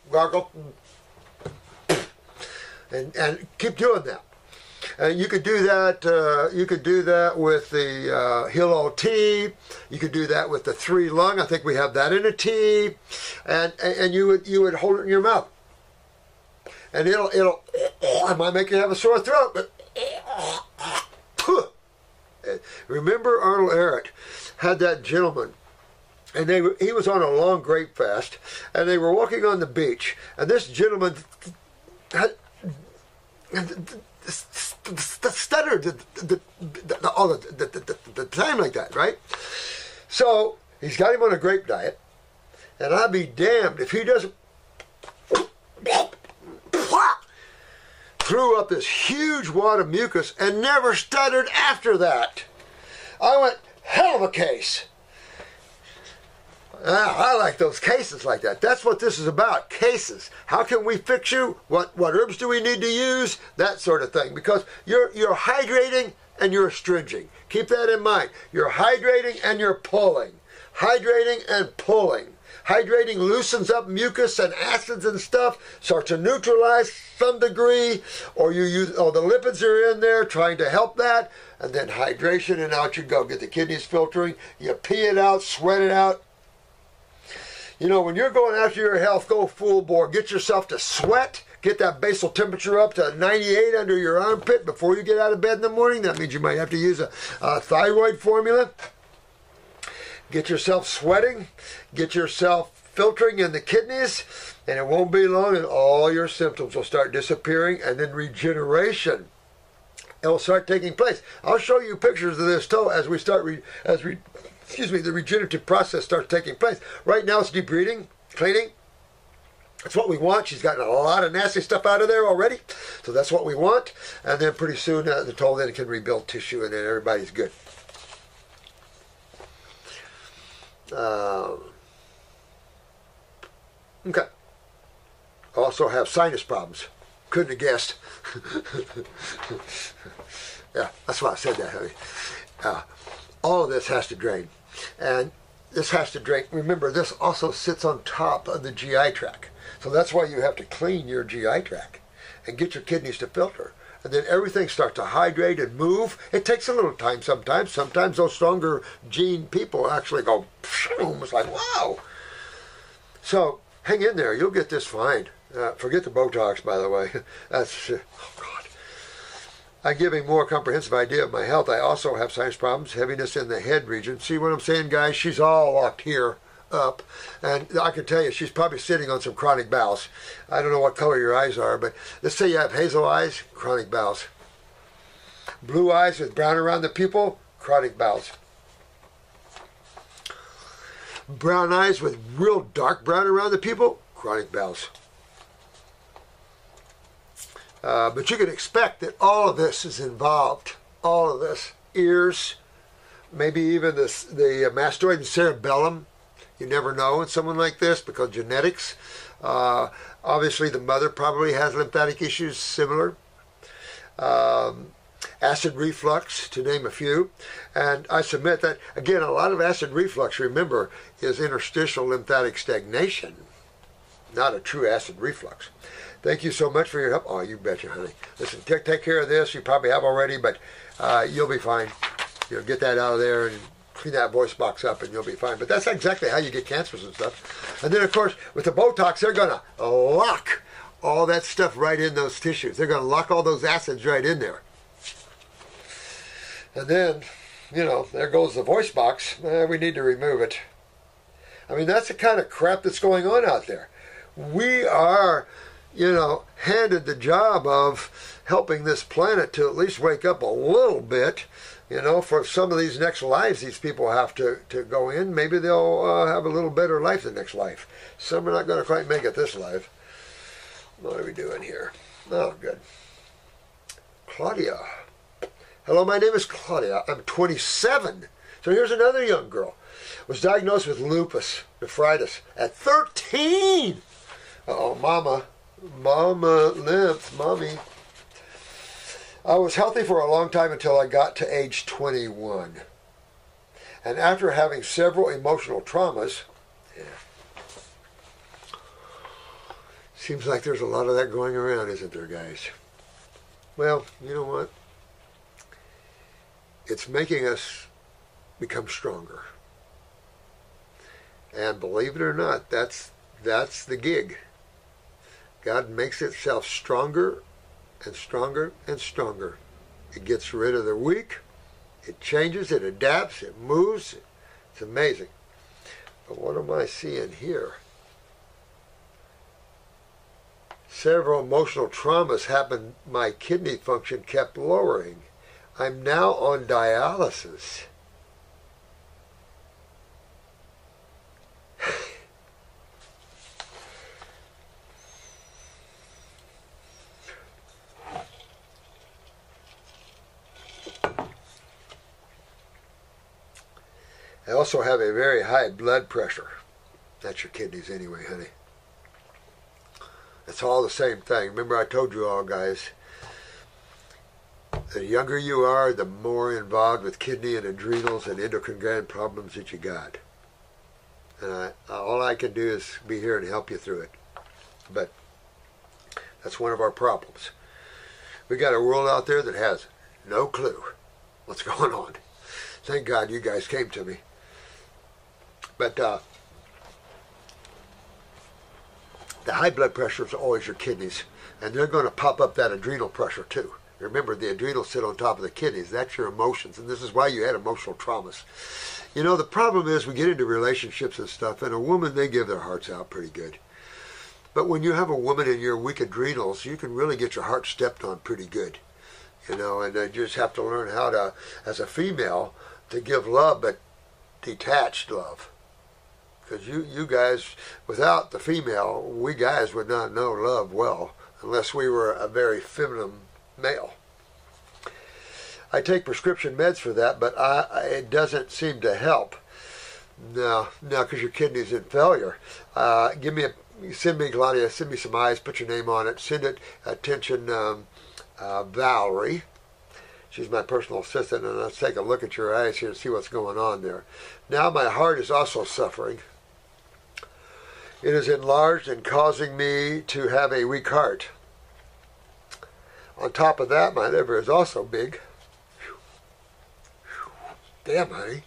and keep doing that. And you could do that. You could do that with the Hilo tea. You could do that with the 3 lung. I think we have that in a tea. And you would hold it in your mouth, and it might make you have a sore throat. But remember, Arnold Ehret had that gentleman. And he was on a long grape fast, and they were walking on the beach, and this gentleman had stuttered the time like that, right? So he's got him on a grape diet, and I'd be damned if he doesn't threw up this huge wad of mucus and never stuttered after that. I went, hell of a case. I like those cases like that. That's what this is about, cases. How can we fix you? What herbs do we need to use? That sort of thing. Because you're hydrating and you're astringing. Keep that in mind. You're hydrating and you're pulling. Hydrating and pulling. Hydrating loosens up mucus and acids and stuff, starts to neutralize some degree, or you use, the lipids are in there trying to help that, and then hydration, and out you go. Get the kidneys filtering, you pee it out, sweat it out. You know, when you're going after your health, go full bore. Get yourself to sweat. Get that basal temperature up to 98 under your armpit before you get out of bed in the morning. That means you might have to use a thyroid formula. Get yourself sweating. Get yourself filtering in the kidneys. And it won't be long and all your symptoms will start disappearing. And then regeneration, it'll start taking place. I'll show you pictures of this toe as we start the regenerative process starts taking place. Right now it's debriding, cleaning. That's what we want. She's gotten a lot of nasty stuff out of there already. So that's what we want. And then pretty soon the toe then can rebuild tissue and then everybody's good. Okay. Also have sinus problems. Couldn't have guessed. Yeah, that's why I said that, honey. All of this has to drain. And this has to drain. Remember, this also sits on top of the GI tract. So that's why you have to clean your GI tract and get your kidneys to filter. And then everything starts to hydrate and move. It takes a little time sometimes. Sometimes those stronger gene people actually go, it's like, wow. So hang in there. You'll get this fine. Forget the Botox, by the way. That's, oh God. I give a more comprehensive idea of my health. I also have sinus problems, heaviness in the head region. See what I'm saying, guys? She's all locked here up. And I can tell you, she's probably sitting on some chronic bowels. I don't know what color your eyes are, but let's say you have hazel eyes, chronic bowels. Blue eyes with brown around the pupil, chronic bowels. Brown eyes with real dark brown around the pupil, chronic bowels. But you can expect that all of this is involved. All of this. Ears, maybe even the mastoid and cerebellum. You never know in someone like this because genetics. Obviously, the mother probably has lymphatic issues similar. Acid reflux, to name a few. And I submit that, again, a lot of acid reflux, remember, is interstitial lymphatic stagnation, not a true acid reflux. Thank you so much for your help. Oh, you betcha, honey. Listen, take care of this. You probably have already, but you'll be fine. Get that out of there and clean that voice box up and you'll be fine. But that's exactly how you get cancers and stuff. And then, of course, with the Botox, they're going to lock all that stuff right in those tissues. They're going to lock all those acids right in there. And then, there goes the voice box. We need to remove it. I mean, that's the kind of crap that's going on out there. We are, handed the job of helping this planet to at least wake up a little bit. For some of these next lives these people have to go in, maybe they'll have a little better life the next life. Some are not going to quite make it this life. What are we doing here? Oh, good. Claudia. Hello, my name is Claudia. I'm 27. So here's another young girl. Was diagnosed with lupus nephritis at 13. Uh-oh, mama lymph, mommy. I was healthy for a long time until I got to age 21. And after having several emotional traumas, seems like there's a lot of that going around, isn't there, guys? Well, you know what? It's making us become stronger. And believe it or not, that's the gig. God makes itself stronger and stronger and stronger. It gets rid of the weak. It changes, it adapts, it moves. It's amazing. But what am I seeing here? Several emotional traumas happened. My kidney function kept lowering. I'm now on dialysis. I also have a very high blood pressure. That's your kidneys anyway, honey. It's all the same thing. Remember I told you all, guys, the younger you are, the more involved with kidney and adrenals and endocrine gland problems that you got. And all I can do is be here and help you through it. But that's one of our problems. We got a world out there that has no clue what's going on. Thank God you guys came to me. But the high blood pressure is always your kidneys, and they're going to pop up that adrenal pressure too. Remember, the adrenals sit on top of the kidneys. That's your emotions, and this is why you had emotional traumas. The problem is we get into relationships and stuff, and a woman, they give their hearts out pretty good. But when you have a woman in your weak adrenals, you can really get your heart stepped on pretty good. And you just have to learn how to, as a female, to give love, but detached love. Because you guys, without the female, we guys would not know love well unless we were a very feminine male. I take prescription meds for that, but it doesn't seem to help. No, because your kidney's in failure. Send me, Claudia, send me some eyes, put your name on it, send it, attention, Valerie. She's my personal assistant, and let's take a look at your eyes here and see what's going on there. Now my heart is also suffering. It is enlarged and causing me to have a weak heart. On top of that, my liver is also big. Damn, honey.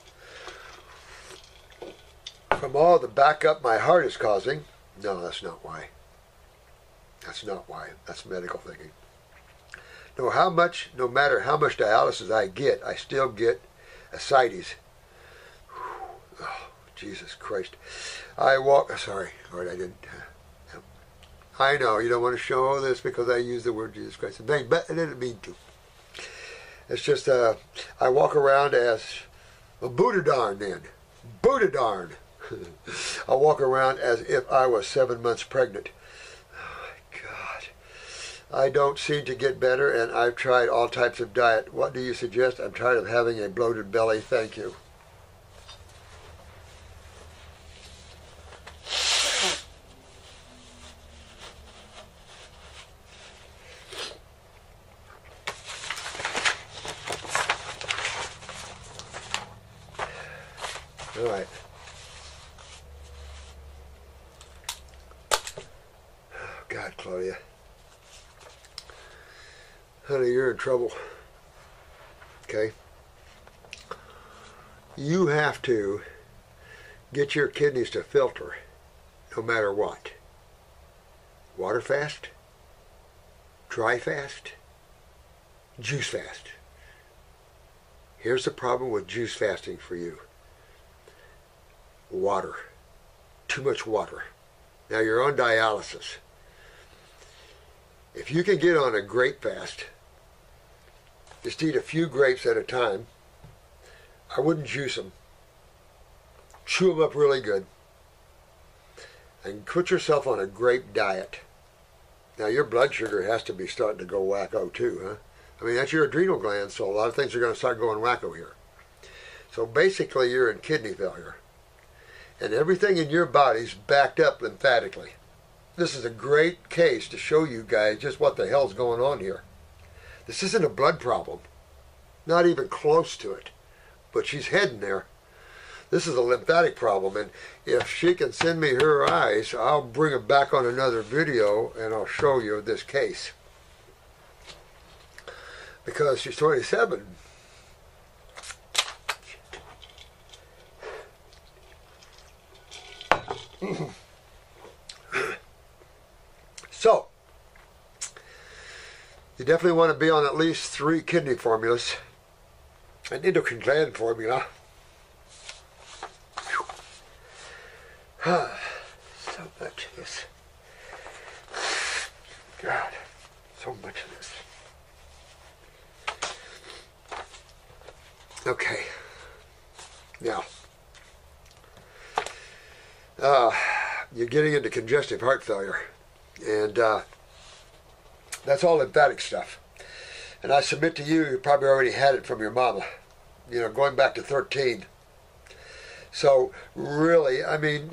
From all the backup my heart is causing. No, that's not why. That's not why. That's medical thinking. No matter how much dialysis I get, I still get ascites. Oh, Jesus Christ. Sorry, Lord, I didn't. I know, you don't want to show this because I use the word Jesus Christ in vain, but I didn't mean to. It's just, I walk around as a Buddha darn then. Buddha darn. I walk around as if I was 7 months pregnant. Oh, my God. I don't seem to get better, and I've tried all types of diet. What do you suggest? I'm tired of having a bloated belly. Thank you. God, Claudia. Honey, you're in trouble. Okay? You have to get your kidneys to filter no matter what. Water fast, dry fast, juice fast. Here's the problem with juice fasting for you. Water. Too much water. Now you're on dialysis. If you can get on a grape fast, just eat a few grapes at a time. I wouldn't juice them. Chew them up really good. And put yourself on a grape diet. Now your blood sugar has to be starting to go wacko too, huh? I mean, that's your adrenal glands, so a lot of things are going to start going wacko here. So basically you're in kidney failure. And everything in your body's backed up lymphatically. This is a great case to show you guys just what the hell's going on here. This isn't a blood problem. Not even close to it. But she's heading there. This is a lymphatic problem, and if she can send me her eyes, I'll bring it back on another video and I'll show you this case. Because she's 27. So, you definitely want to be on at least 3 kidney formulas. An endocrine gland formula. So much of this. God, so much of this. Okay. Now, you're getting into congestive heart failure. And that's all lymphatic stuff. And I submit to you, you probably already had it from your mama. You know, going back to 13. So, really, I mean,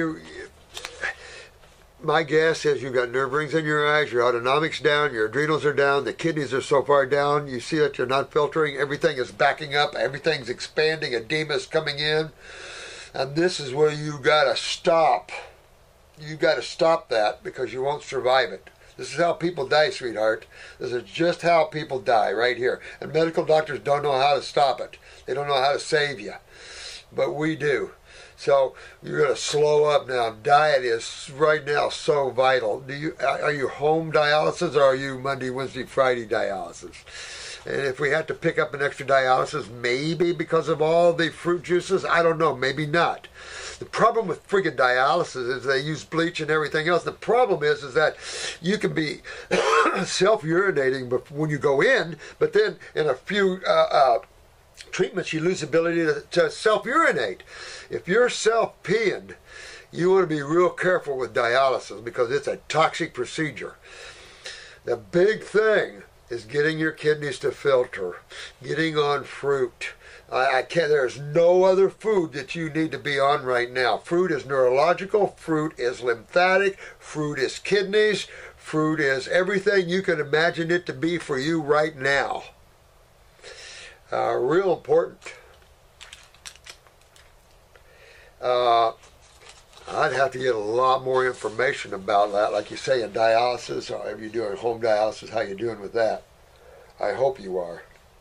my guess is you've got nerve rings in your eyes, your autonomics down, your adrenals are down, the kidneys are so far down, you see that you're not filtering, everything is backing up, everything's expanding, edema is coming in, and this is where you gotta stop. You gotta stop that because you won't survive it. This is how people die, sweetheart. This is just how people die, right here. And medical doctors don't know how to stop it. They don't know how to save you. But we do. So you're going to slow up now. Diet is right now so vital. Are you home dialysis or are you Monday, Wednesday, Friday dialysis? And if we had to pick up an extra dialysis, maybe because of all the fruit juices, I don't know, maybe not. The problem with friggin' dialysis is they use bleach and everything else. The problem is that you can be self-urinating when you go in, but then in a few treatments you lose the ability to self-urinate. If you're self-peeing, you want to be real careful with dialysis because it's a toxic procedure. The big thing is getting your kidneys to filter, getting on fruit. There's no other food that you need to be on right now. Fruit is neurological, fruit is lymphatic, fruit is kidneys, fruit is everything you can imagine it to be for you right now. Real important. I'd have to get a lot more information about that, like you say, in dialysis, or if you're doing home dialysis, how you doing with that. I hope you are.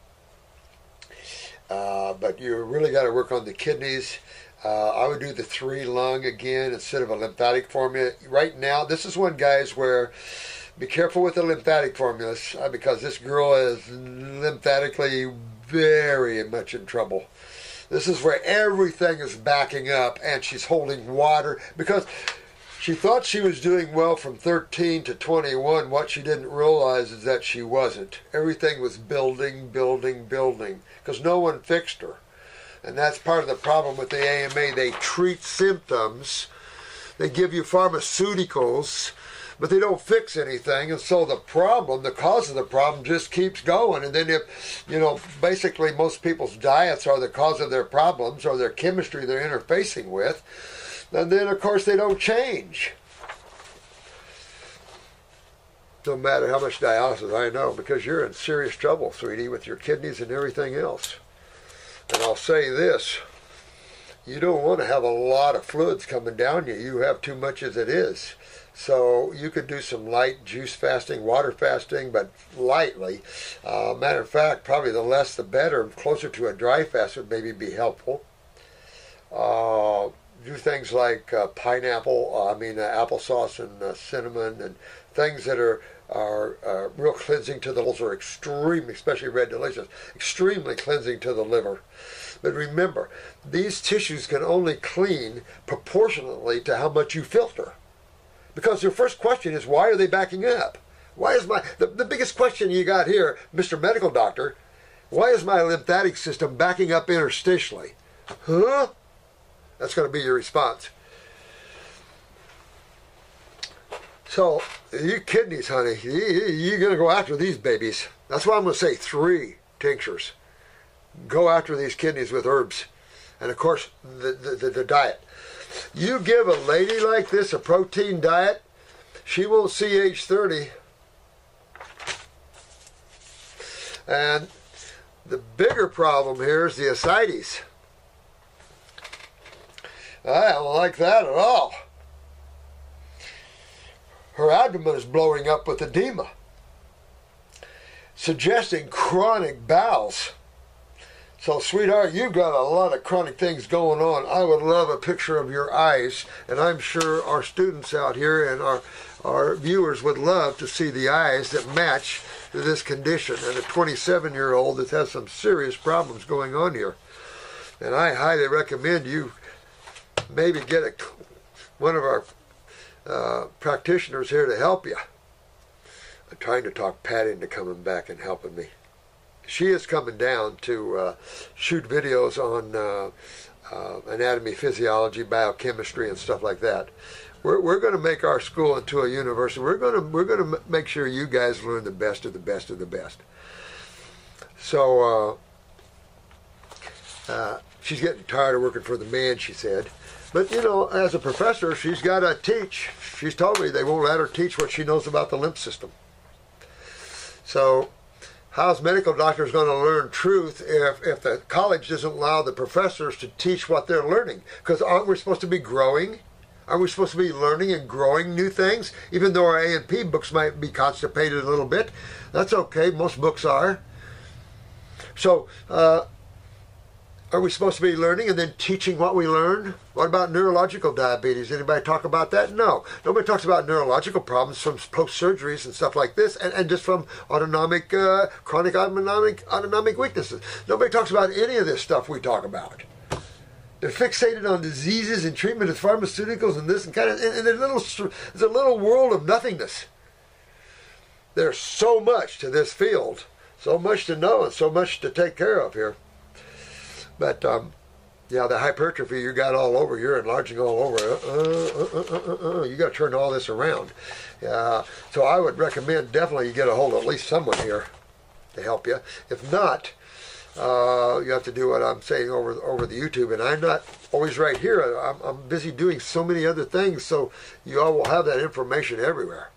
But you really got to work on the kidneys. I would do the 3-lung again instead of a lymphatic formula. Right now, this is one, guys, where be careful with the lymphatic formulas because this girl is lymphatically very much in trouble. This is where everything is backing up and she's holding water because she thought she was doing well from 13 to 21. What she didn't realize is that she wasn't. Everything was building, building, building because no one fixed her. And that's part of the problem with the AMA. They treat symptoms. They give you pharmaceuticals, but they don't fix anything. And so the problem, the cause of the problem just keeps going. And then if, basically most people's diets are the cause of their problems or their chemistry they're interfacing with, and then of course they don't change. No matter how much dialysis, I know, because you're in serious trouble, sweetie, with your kidneys and everything else. And I'll say this, you don't want to have a lot of fluids coming down you. You have too much as it is. So you could do some light juice fasting, water fasting, but lightly. Matter of fact, probably the less the better. Closer to a dry fast would maybe be helpful. Do things like applesauce and cinnamon, and things that are real cleansing to the liver, are extremely, especially red delicious, extremely cleansing to the liver. But remember, these tissues can only clean proportionately to how much you filter. Because your first question is, why are they backing up? Why is the biggest question you got here, Mr. Medical Doctor, why is my lymphatic system backing up interstitially? Huh? That's going to be your response. So, you kidneys, honey, you're going to go after these babies. That's why I'm going to say 3 tinctures. Go after these kidneys with herbs. And of course, the diet. You give a lady like this a protein diet, she won't see age 30. And the bigger problem here is the ascites. I don't like that at all. Her abdomen is blowing up with edema, suggesting chronic bowels. So, sweetheart, you've got a lot of chronic things going on. I would love a picture of your eyes, and I'm sure our students out here and our viewers would love to see the eyes that match this condition. And a 27-year-old that has some serious problems going on here. And I highly recommend you maybe get one of our practitioners here to help you. I'm trying to talk Pat into coming back and helping me. She is coming down to shoot videos on anatomy, physiology, biochemistry, and stuff like that. We're going to make our school into a university. We're going to make sure you guys learn the best of the best of the best. So she's getting tired of working for the man, she said. But, you know, as a professor, she's got to teach. She's told me they won't let her teach what she knows about the lymph system. So how's medical doctors going to learn truth if the college doesn't allow the professors to teach what they're learning? Because aren't we supposed to be growing? Aren't we supposed to be learning and growing new things? Even though our A&P books might be constipated a little bit. That's okay. Most books are. So, are we supposed to be learning and then teaching what we learn? What about neurological diabetes? Anybody talk about that? No. Nobody talks about neurological problems from post-surgeries and stuff like this, and just from autonomic, chronic autonomic weaknesses. Nobody talks about any of this stuff we talk about. They're fixated on diseases and treatment of pharmaceuticals and this and kind of, and there's a little world of nothingness. There's so much to this field, so much to know and so much to take care of here. But, yeah, the hypertrophy you got all over, you're enlarging all over. You got to turn all this around. So I would recommend definitely you get a hold of at least someone here to help you. If not, you have to do what I'm saying over the YouTube. And I'm not always right here. I'm busy doing so many other things, so you all will have that information everywhere.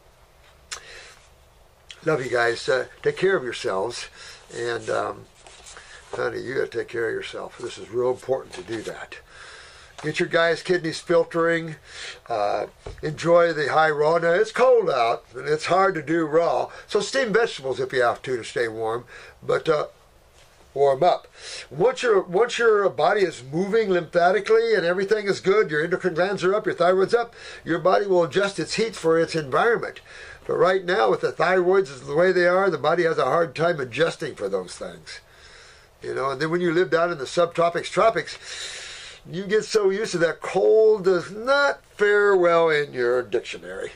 Love you guys. Take care of yourselves. And honey, you got to take care of yourself. This is real important to do that. Get your guys' kidneys filtering. Enjoy the high raw. Now, it's cold out, and it's hard to do raw. So steam vegetables if you have to stay warm. But warm up. Once your body is moving lymphatically and everything is good, your endocrine glands are up, your thyroid's up, your body will adjust its heat for its environment. But right now, with the thyroids the way they are, the body has a hard time adjusting for those things. You know, and then when you live down in the subtropics, tropics, you get so used to that cold does not fare well in your dictionary.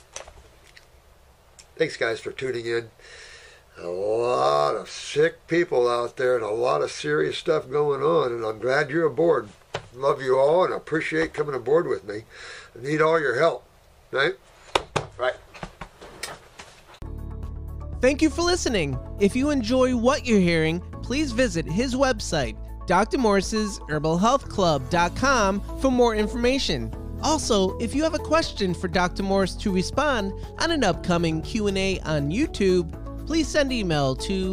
Thanks, guys, for tuning in. A lot of sick people out there and a lot of serious stuff going on, and I'm glad you're aboard. Love you all and appreciate coming aboard with me. I need all your help. Right? Right. Thank you for listening. If you enjoy what you're hearing, please visit his website, drmorris'sherbalhealthclub.com, for more information. Also, if you have a question for Dr. Morris to respond on an upcoming Q&A on YouTube, please send email to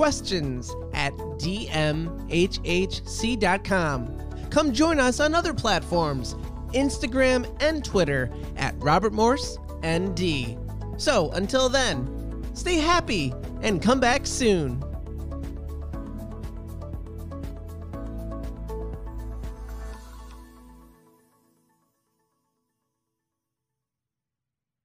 questions@dmhhc.com. Come join us on other platforms, Instagram and Twitter @Robert Morse ND. So until then, stay happy and come back soon.